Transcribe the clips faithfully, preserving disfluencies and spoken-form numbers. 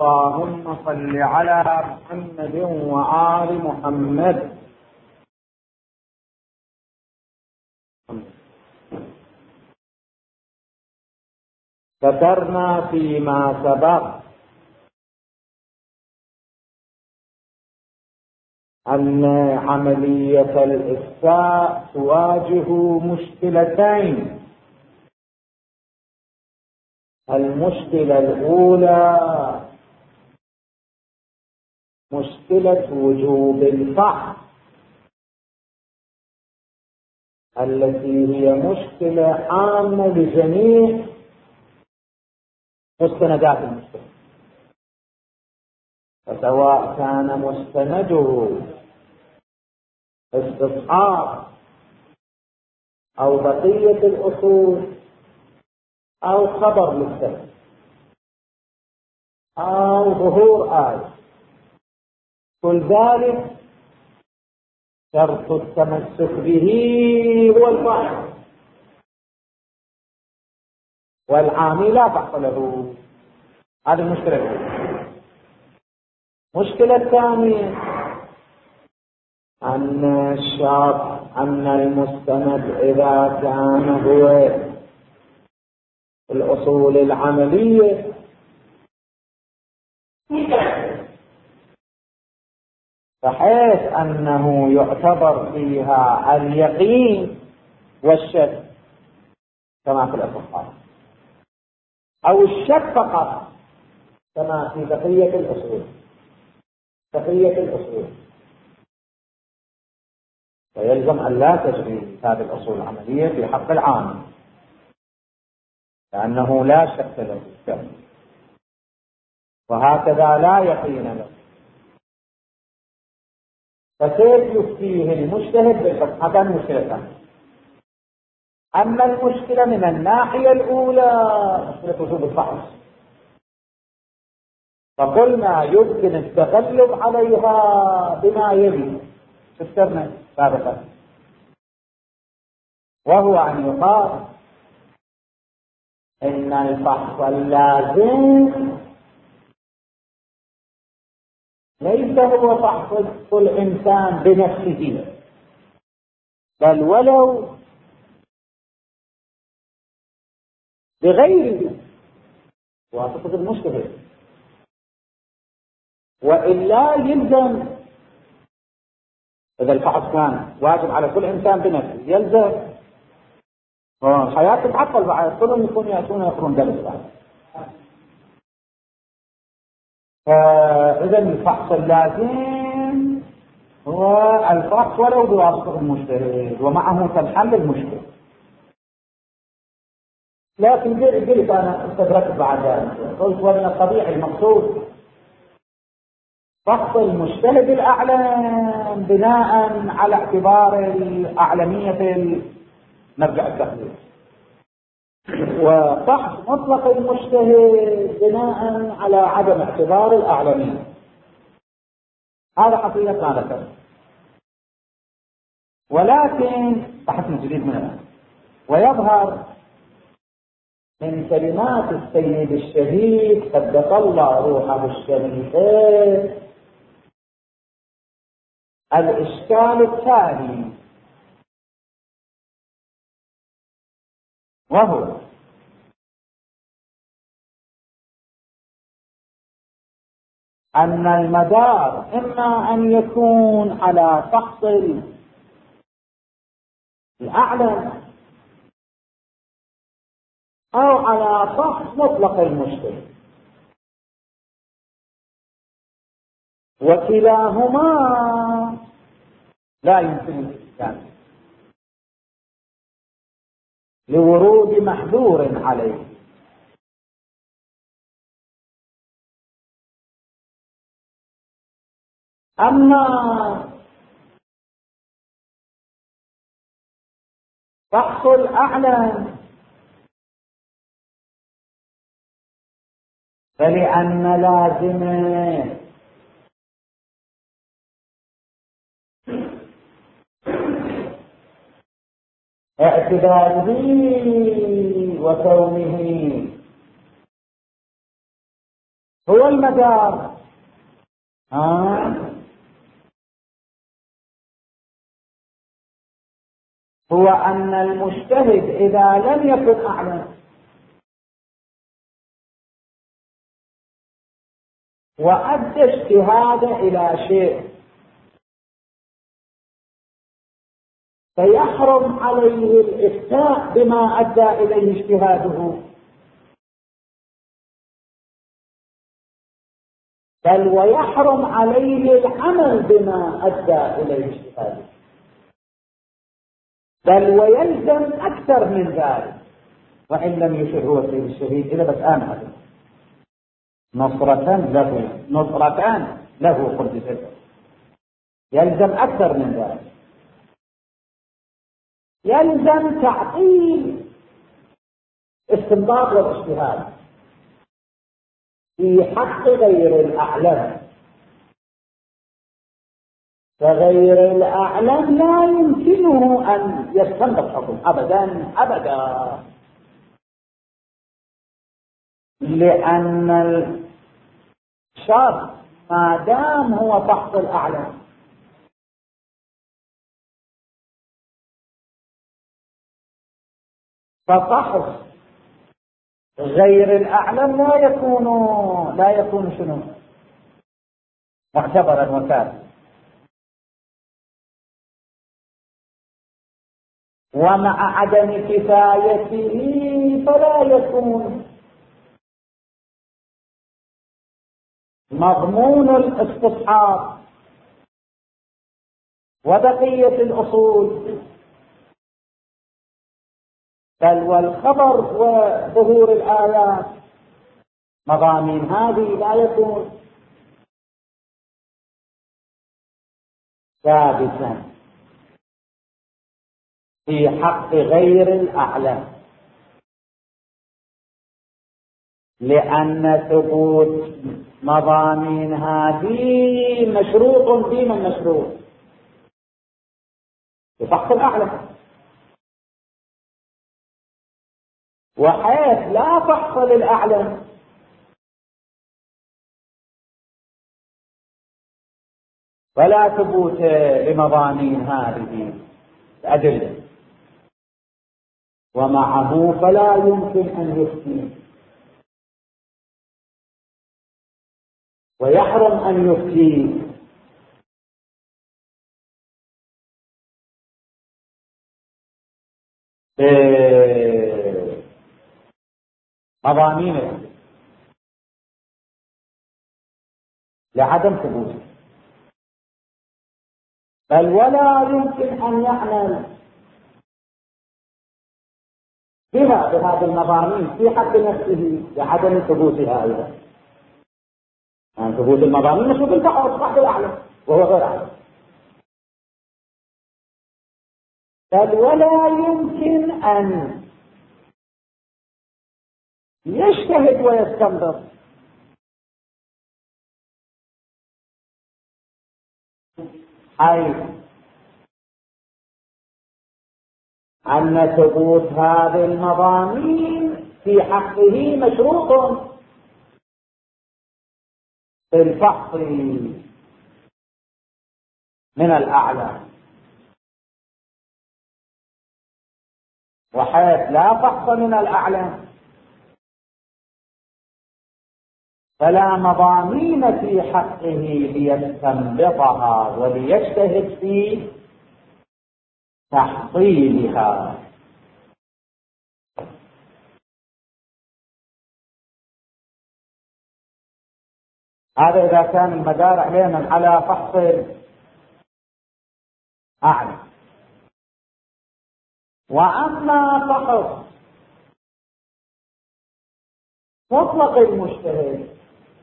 اللهم صل على محمد وآل محمد. ذكرنا فيما سبق أن عملية الإخفاء تواجه مشكلتين. المشكلة الأولى مشكلة وجوب الفحص، التي هي مشكلة عامة لجميع مستندات المشكلة، فسواء كان مستنده استصحاب أو بقية الأصول أو خبر مستند أو ظهور آية، كل ذلك شرط التمسك به هو الفحص، والعامي لا فحص له. هذه المشكلة الأولى. المشكلة الثانية أن الشرط أن المستند إذا كان هو الأصول العملية بحيث أنه يعتبر فيها اليقين والشك كما في الأصحاب، أو الشك فقط كما في بقية الأصول بقية الأصول فيلزم أن لا تجري هذه الأصول العملية في حق العام، لأنه لا شك له وهكذا لا يقين له، فكيف يفتيه المجتهد بالحكم؟ هذا المشكلة. أما المشكلة من الناحية الأولى مشكلة وجوب الفحص، فقلنا يمكن التغلب عليها بما يلي فسرنا سابقا، وهو أن يقال إن الفحص اللازم ليس هو فحص الإنسان بنفسه، بل ولو بغيره واسطة المجتهد، وإلا يلزم إذا الفحص كان واجب على كل إنسان بنفسه يلزم الحياة تتعطل بعد كلهم يكون يأتون يقرون درس بعد. فإذا الفحص اللازم هو الفحص ولو بواسطة المجتهد ومعه تنحل المشكلة. لكن قلت أنا استدركت بعد ذلك قلت ومن الطبيعي المقصود فحص المجتهد الأعلم بناء على اعتبار الأعلمية مرجع التقليد، وفحص مطلق المجتهد بناء على عدم اعتبار الأعلمية. هذا حقيقة ما ذكر، ولكن بحث جديد منه ويظهر من كلمات السيد الشهيد قدس الله روحه الشريفة الإشكال التالي، وهو أن المدار إما أن يكون على فحص الأعلم أو على فحص مطلق المجتهد، وكلاهما لا يمكن الإسلام لورود محذور عليه. أما فحص الأعلم فلأن لازمه اعتباره وكونه هو المدار. آه. هو أن المجتهد إذا لم يكن أعلم وأدى اجتهاده إلى شيء فيحرم عليه الإفتاء بما أدى إليه اجتهاده، بل ويحرم عليه العمل بما أدى إليه اجتهاده، بل ويلزم أكثر من ذلك وإن لم يشر هو سيد الشهيد إذا بس آمن نصرة له نصرتان له قدس سره، يلزم أكثر من ذلك، يلزم تعطيل استنباط والاجتهاد في حق غير الأعلم، فغير الأعلم لا يمكنه أن يستنبط حكم أبدا أبدا، لأن الشرط ما دام هو فحص الأعلم ففحص غير الأعلم لا يكون لا يكون شنو معتبرا وكافيا، ومع عدم كفايته فلا يكون مضمون الاستصحاب وبقية الأصول، بل والخبر وظهور الآيات مضامين هذه لا يكون ثابتا في حق غير الأعلم، لأن ثبوت مضامين هذه مشروط بمن مشروط بفحص الأعلم، وحيث لا فحص للأعلم ولا ثبوت لمضامين هذه الأدلة، ومعه فلا يمكن أن يفتي، ويحرم أن يفتي بمضامين لعدم ثبوته، بل ولا يمكن أن يعمل بها بهذه المضامين في حق نفسه لعدم ثبوتها أيضا، يعني ثبوت المضامين مشروط بالفحص فحص الأعلم وهو غير أعلم، بل ولا يمكن أن يجتهد ويستنبط، حيث أن ثبوت هذه المضامين في حقه مشروط بالفحص من الأعلى، وحيث لا فحص من الأعلى فلا مضامين في حقه ليستنبطها وليجتهد في تحصيلها. هذا إذا كان المدار علينا على فحص أعلى. وأما فحص مطلق المجتهد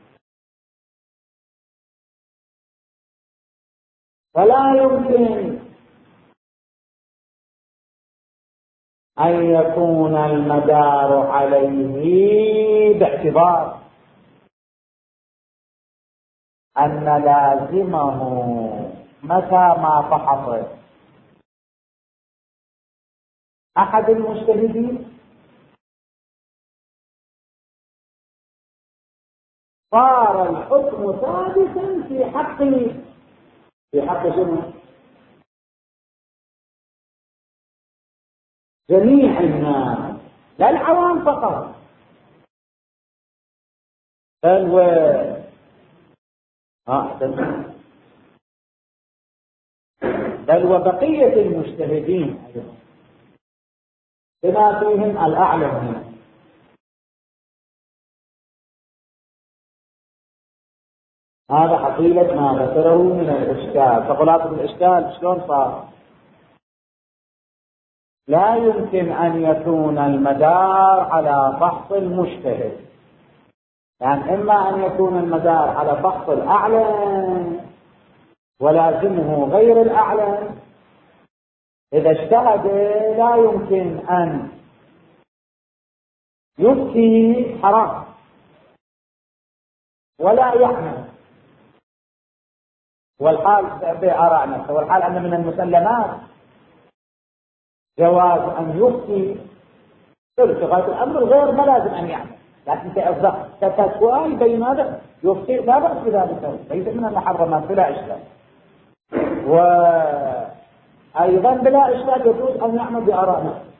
فلا يمكن أن يكون المدار عليه باعتبار أن لازمه متى ما فحص أحد المجتهدين صار الحكم ثابتا في حق في حق شنو؟ جميع الناس، لا العوام فقط، بل و آه بل وبقية المجتهدين أيضا بما فيهم الأعلم منه. هذا حصيلة ما ذكره من الإشكال. فخلاصة الإشكال شلون صار؟ لا يمكن أن يكون المدار على فحص المجتهد، يعني إما أن يكون المدار على فحص الأعلم ولازمه غير الأعلم. إذا اجتهد لا يمكن أن يفتي حرام ولا يعمل، والحال بآراء نفسه، والحال أن من المسلمات جواز أن يفتي في غاية الأمر غير ما لازم أن يعمل، لكن كتسوال بين هذا يفتي لا بأس بذلك، ليس من المحرمات بلا إشكال. وأيضا بلا إشكال يجوز أن يعمل بآراء نفسه،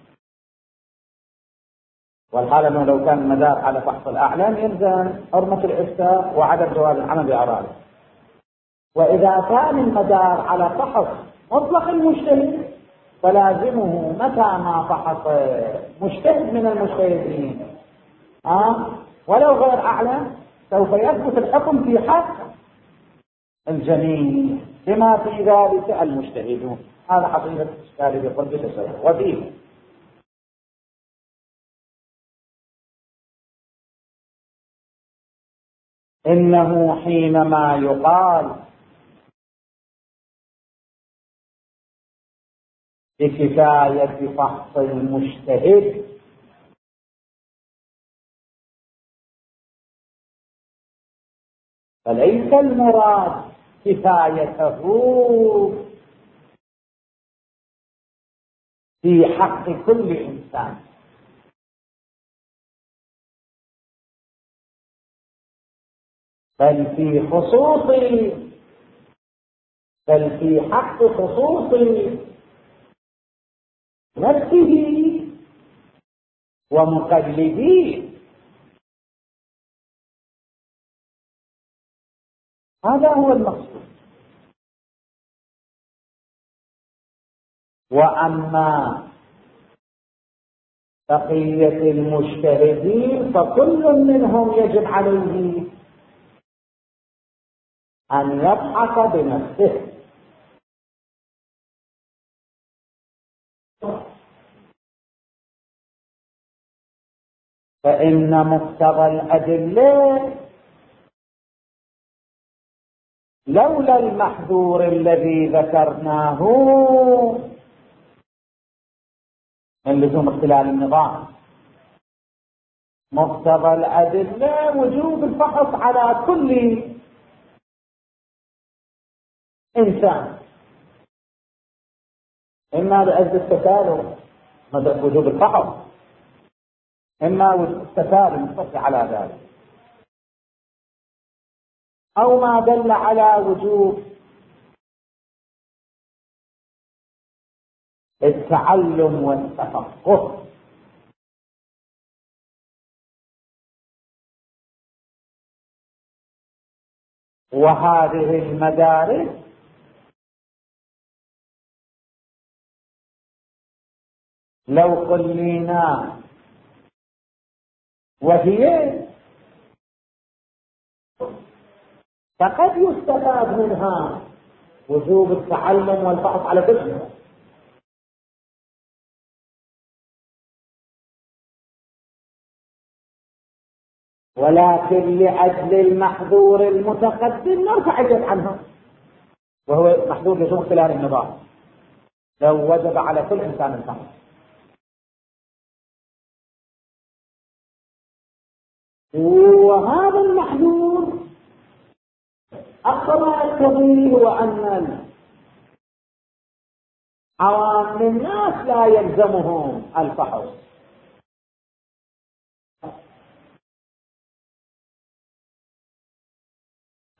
والحال أنه لو كان المدار على فحص الأعلام يلزم حرمة الإفتاء وعدم جواز العمل بآراء. وإذا كان المدار على فحص مطلق المجتهد فلازمه متى ما فحص مجتهد من المجتهدين أه؟ ولو غير أعلم سوف يثبت الحكم في حق الجميع بما في ذلك المجتهدون. هذا حقيقة الإشكال بقلب التسوية. وفيه إنه حينما يقال بكفاية فحص المجتهد فليس المراد كفايته في حق كل إنسان، بل في خصوص بل في حق خصوص نفسه ومقلديه. هذا هو المقصود. وأما بقية المجتهدين فكل منهم يجب عليه أن يبحث بنفسه، فإن مقتضى الأدلة لولا المحذور الذي ذكرناه من لزوم اختلال النظام، مقتضى الأدلة وجوب الفحص على كل إنسان، إما لأجل التسالم وجوب الفحص، إما التسالم الصحي على ذلك، أو ما دل على وجوب التعلم والتفقه. وهذه المدارس لو قلنا وهي فقد يستفاد منها وجوب التعلم والبحث على فكرة، ولكن لأجل المحذور المتقدم نرفع اليد عنها، وهو محذور لزوم خلال النظام لو وجب على كل إنسان الفحص. وهذا المحذور أقصى ما يقتضيه هو أن عوام الناس لا يلزمهم الفحص،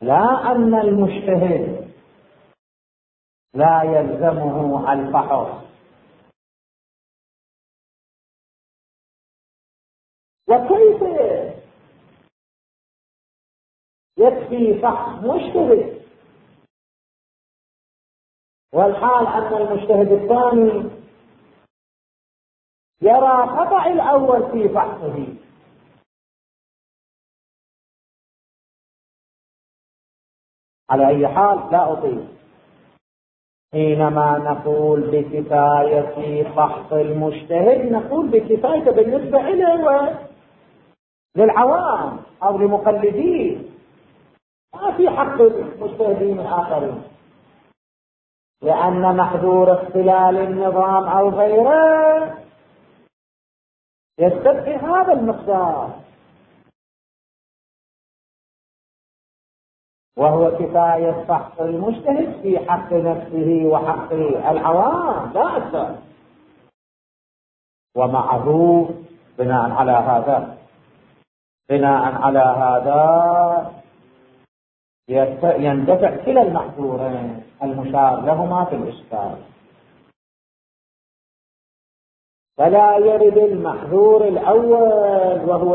لا أن المجتهد لا يلزمه الفحص. وكيف يكفي فحص مجتهد والحال أن المجتهد الثاني يرى خطأ الأول في فحصه؟ على أي حال لا أطيل. حينما نقول بكفاية فحص المجتهد نقول بكفاية بالنسبة إليه وللعوام أو لمقلدين، ما في حق المجتهدين الآخرين، لأن محذور اختلال النظام أو غيره يستدعي هذا المقدار، وهو كفاية فحص المجتهد في حق نفسه وحق العوام لا أكثر. ومعروف بناء على هذا بناء على هذا يندفع كلا المحظورين المشار لهما في الإشكال، فلا يرد المحظور الأول وهو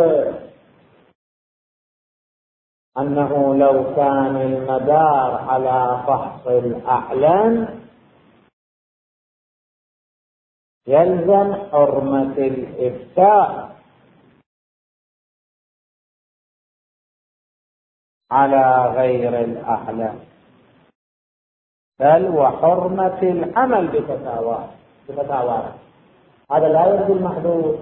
أنه لو كان المدار على فحص الأعلن يلزم حرمة الإفتاء على غير الأعلن، بل وحرمة العمل بفتاواه بفتاواه هذا لا يرد المحظور،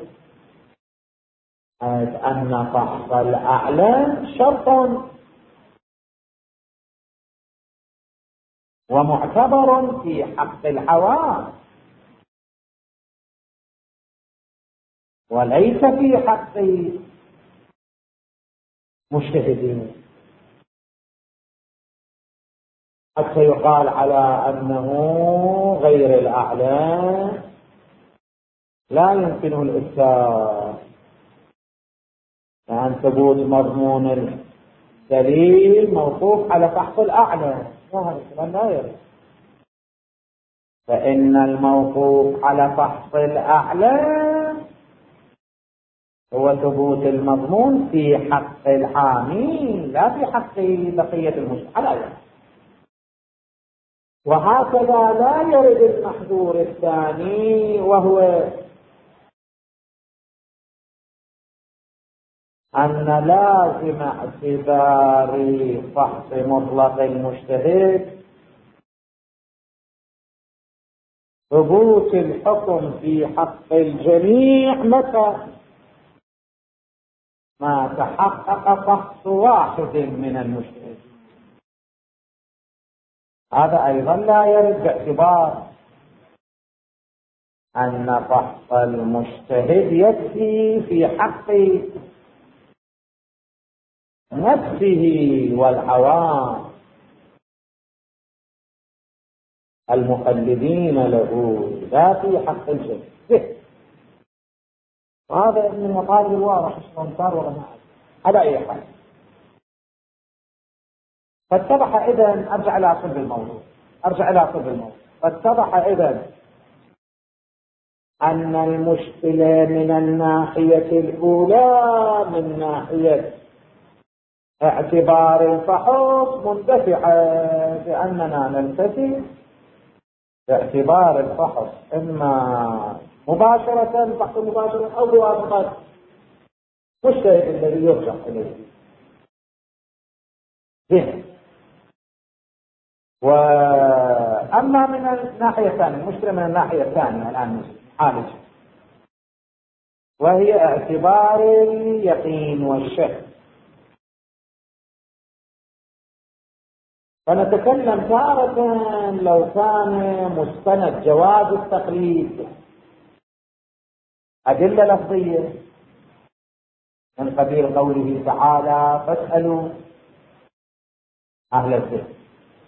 أن فحص الأعلن شرط ومعتبر في حق العوام وليس في حق مجتهدين، حتى يقال على أنه غير الأعلن لا يمكنه الإفتاء، لأن ثبوت مضمون الدليل موقوف على فحص الأعلن، وهذا الكلام لا يرد. فإن الموقوف على فحص الأعلن هو ثبوت المضمون في حق الحامي لا في حق بقية المجتمع، وهكذا لا يرد المحظور الثاني وهو أن لازم اعتبار فحص مطلق المجتهد ثبوت الحكم في حق الجميع متى ما تحقق فحص واحد من المجتهدين. هذا أيضا لا يرد باعتبار أن فحص المجتهد يكفي في حق نفسه والعوام المقلدين له، لا في حق الجميع. وهذا من المطالب الواضح شلون صار ولا ما على أي حال. فاتضح إذن أرجع إلى صلب الموضوع أرجع إلى صلب الموضوع فاتضح إذن أن المشكلة من الناحية الأولى من ناحية اعتبار الفحص مندفعة، لأننا نلتفت باعتبار الفحص إما مباشرة الفحص مباشرة أو بواسطة مجتهد الذي يرجع إليه هنا. وأما من الناحية الثانية المشكلة من الناحية الثانية الآن نعالج، وهي اعتبار اليقين والشك. فنتكلم تارة لو كان مستند جواز التقليد أدلة لفظية من قبيل قوله تعالى فاسألوا أهل الذكر،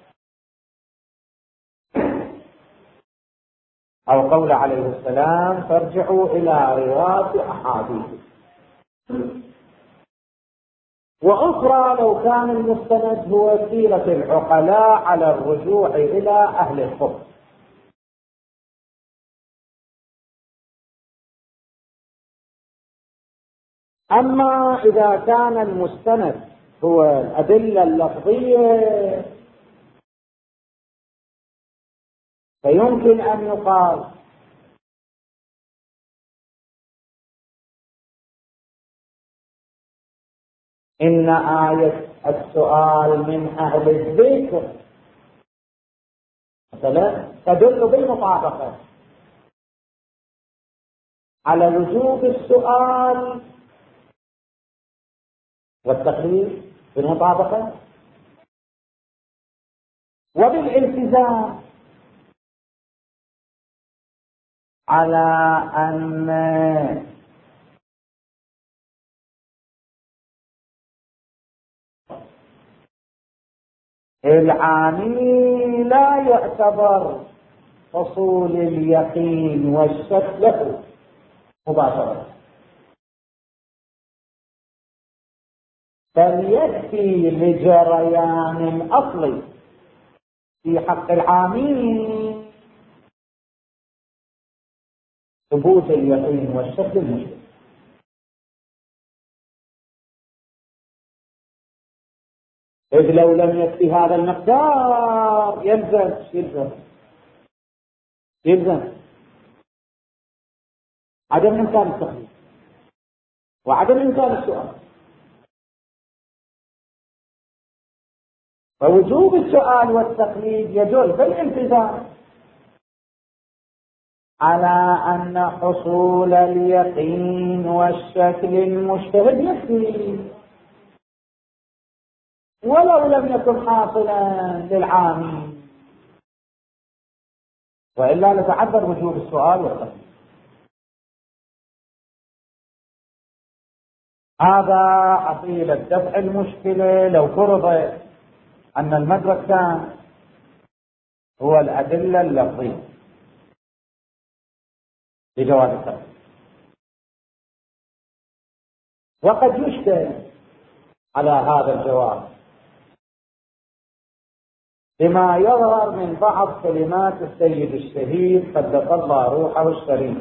أو قول عليه السلام فارجعوا إلى رواية أحاديث. وأخرى لو كان المستند هو وسيلة العقلاء على الرجوع إلى أهل الخبث. أما إذا كان المستند هو الأدلة اللفظية فيمكن أن يقال إن آية السؤال من أهل الذكر مثلا تدل بالمطابقة على وجوب السؤال والتقليد بالمطابقة، وبالالتزام على أن العامي لا يعتبر حصول اليقين والشك له مباشرة، بل يكفي لجريان الأصل في حق العامي ثبوت اليقين والشك المشكل. إذ لو لم يكفي هذا المقدار يلزم يلزم يلزم عدم إمكان التقليد وعدم إمكان السؤال. فوجوب السؤال والتقليد يدل بالالتزام على أن حصول اليقين والشك للمجتهد يكفي ولو لم يكن حاصلا للعامي، وإلا لتعذر وجوب السؤال والتقليد. هذا حصيلة دفع المشكلة لو فرض أن المدرك كان هو الأدلة اللفظية لجواز التقليد. وقد يشكل على هذا الجواب بما يظهر من بعض كلمات السيد الشهيد قدس الله روحه الشريف،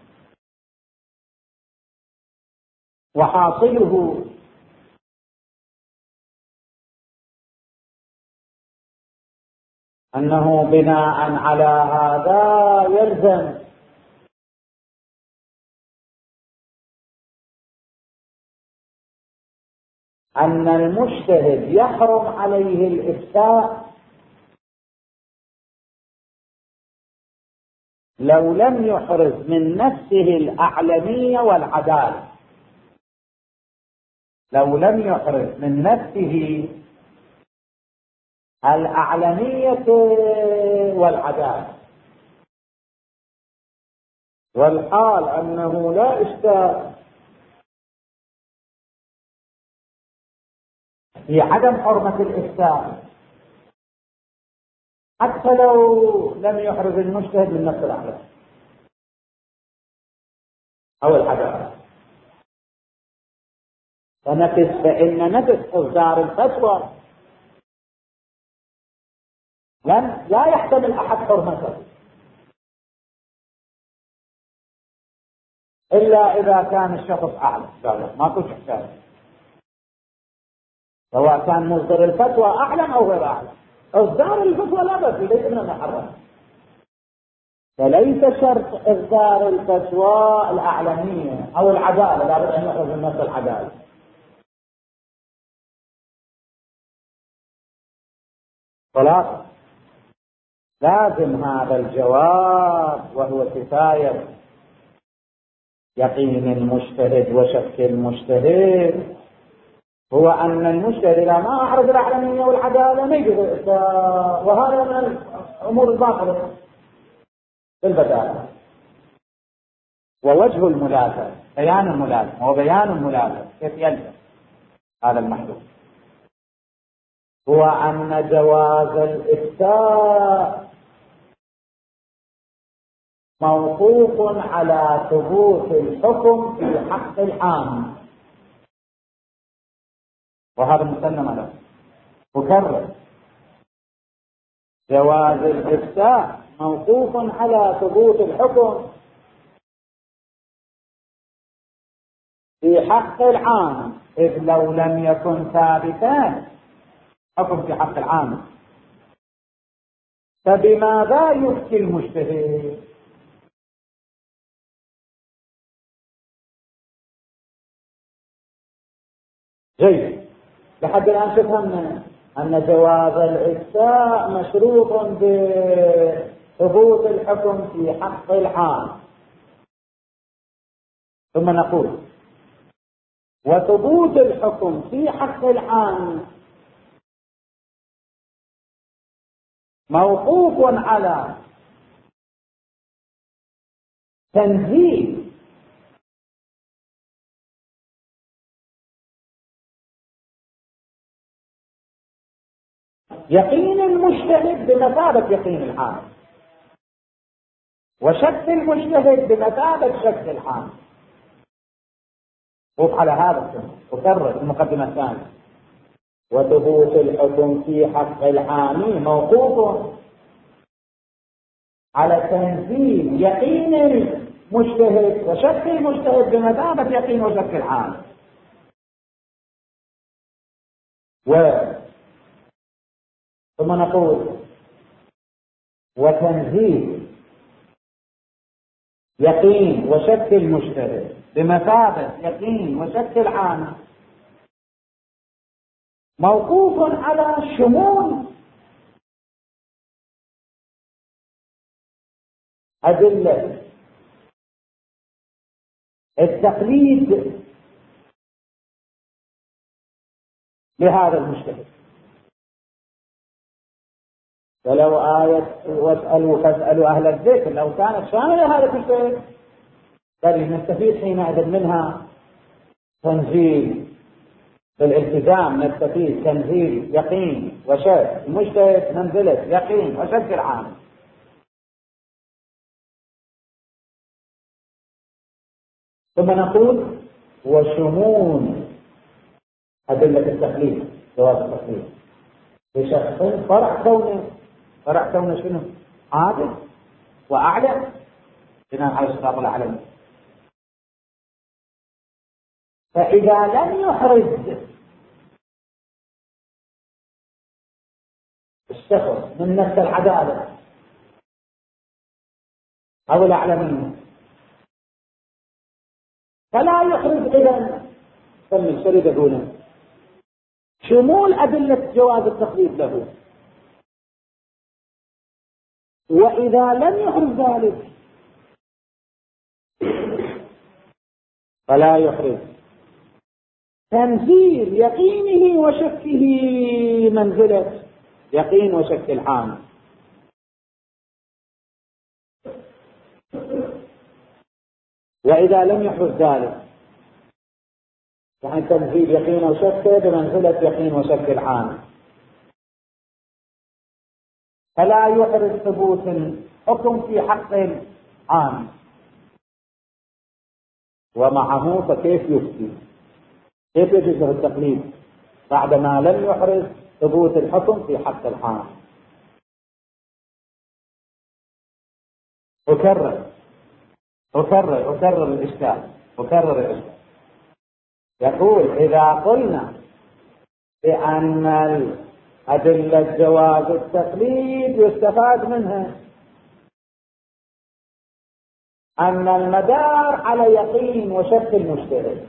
وحاصله أنه بناء على هذا يلزم أن المجتهد يحرم عليه الإفتاء لو لم يحرز من نفسه الأعلمية والعدالة، لو لم يحرز من نفسه الأعلمية والعدالة، والحال أنه لا إشكال في عدم حرمة الإفتاء حتى لو لم يحرز المجتهد من نفس الأعلام أو العدالة. فنقص فإن نقص إصدار الفتوى لن لا يحتمل أحد حرمته إلا إذا كان الشخص أعلم، ما كنت إحسان سواء كان مصدر الفتوى أعلم أو غير أعلم. إصدار الفتوى لا بأس ليس من المحرم، فليس شرط إصدار الفتوى الأعلمية أو العدالة، لابد أن يحرز النص العدالة. خلاص لازم هذا الجواب وهو كفاية يقين المجتهد وشك المجتهد هو أن المجتهد إذا ما أحرز الأعلمية والعدالة ما يجوز، وهذا من الأمور الباطلة بالبداية. ووجه الملازمة بيان الملازمة وبيان الملازمة كيف يلزم هذا المحدود هو أن جواز الإفتاء موقوف على ثبوت الحكم في حق العام، وهذا مسلم له. أكرر: جواز الإفتاء موقوف على ثبوت الحكم في حق العام، إذ لو لم يكن ثابتا حكم في حق العام فبماذا يفتي المجتهد؟ جيد. لحد الآن تفهمنا أن جواز الإفتاء مشروط بثبوت الحكم في حق العام. ثم نقول: وثبوت الحكم في حق العام موقوف على تنزيل يقين المجتهد بمثابة يقين العام، وشك المجتهد بمثابة شك العام. وفق على هذا أكرر المقدمة الثانية: وثبوت الحكم في حق العام موقوف على تنزيل يقين المجتهد وشك المجتهد بمثابة يقين وشك العام. و ثم نقول: وتنزيل يقين وشك المجتهد بمثابة يقين وشك العام موقوف على شمول أدلة التقليد لهذا المجتهد. ولو آية واسألوا فاسألوا أهل الذكر لو كانت شاملة هذا المجتهد بل نستفيد حينئذ منها تنزيل بالالتزام، نستفيد تنزيل يقين وشك المجتهد منزلة يقين وشك العام. ثم نقول: وشمول أدلة التقليد جواز التقليد لشخص فرع كونه فرع كونه شنو؟ عادل وأعلى بناء على الصراط الأعلى. فإذا لم يحرز الشخص من نفس العدالة أو الأعلى منه فلا يحرز إذن سمي شريد دونه شمول أدلة جواز التقليد له. وإذا لم يحرز ذلك فلا يحرز تنزيل يقينه وشكه منزلة يقين وشك العام. وإذا لم يحرز ذلك يعني تنزيل يقين وشك بمنزلة يقين وشك العام فلا يحرز ثبوت الحكم في حق العام. ومعه فكيف يفتي؟ كيف يجوز التقليد بعدما لم يحرز ثبوت الحكم في حق العام؟ أكرر أكرر أكرر الإشكال أكرر الإشكال يقول: إذا قلنا بأن أدلة جواز التقليد يستفاد منها أن المدار على يقين وشك المجتهد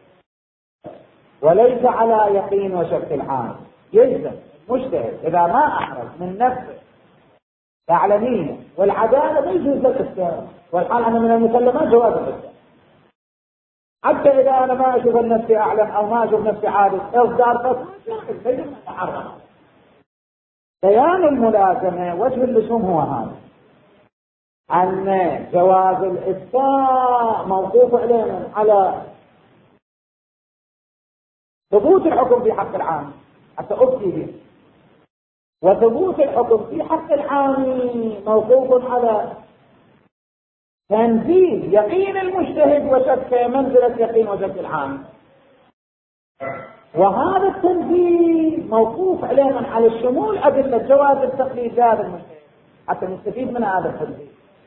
وليس على يقين وشك العام، يلزم المجتهد إذا ما أحرز من نفسه العلمية والعدالة ما يجوز الإفتاء، والحال أنا من المسلمات جواز الإفتاء. حتى إذا أنا ما أشوف نفسي أعلم أو ما أشوف نفسي عادل إصدار فتوى يجب أن أتحرم. بيان الملازمة وجه اللزوم هو هذا، أن جواز الإفتاء موقوف علينا على ثبوت الحكم في حق العام حتى أفتي به، وثبوت الحكم في حق العام موقوف على تنزيل يقين المجتهد وشك منزلة يقين وشك العام. وهذا التنزيل موقوف عليه على الشمول أدلة جواز التقليد لهذا المجتهد حتى نستفيد من هذا التنزيل،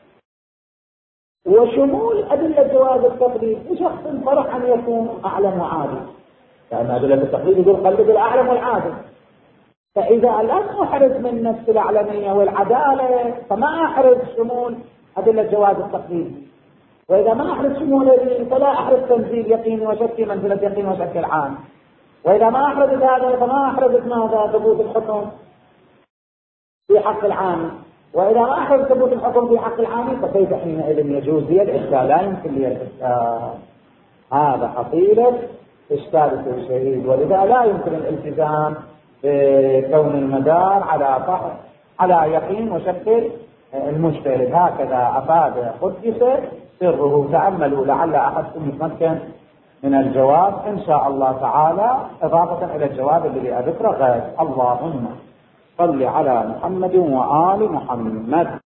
وشمول أدلة جواز التقليد لشخص فرح أن يكون أعلم وعادل، لأن أدلة التقليد يقول قلد الأعلم والعادل. فإذا لم أحرز من نفس الأعلمية والعدالة فما أحرز شمول أدلة جواز التقليد، وإذا ما أحرز شمول هذه فلا أحرز تنزيل يقين وشك منزلة يقين وشك العام، وإذا ما أحرز هذا فما أحرز ماذا ثبوت الحكم في حق العام، وإذا ما أحرز ثبوت الحكم في حق العام فكيف حينئذ يجوز لي الإشكال؟ لا يمكن لي الإشكال. هذا حصيلة إشكال الشهيد، ولذا لا يمكن الالتزام بكون المدار على فحص على يقين وشك المجتهد. هكذا أفاد قدس سره. تأملوا لعل أحدكم يتمكن من الجواب إن شاء الله تعالى، إضافة إلى الجواب الذي أذكره غير. اللهم صل على محمد وآل محمد.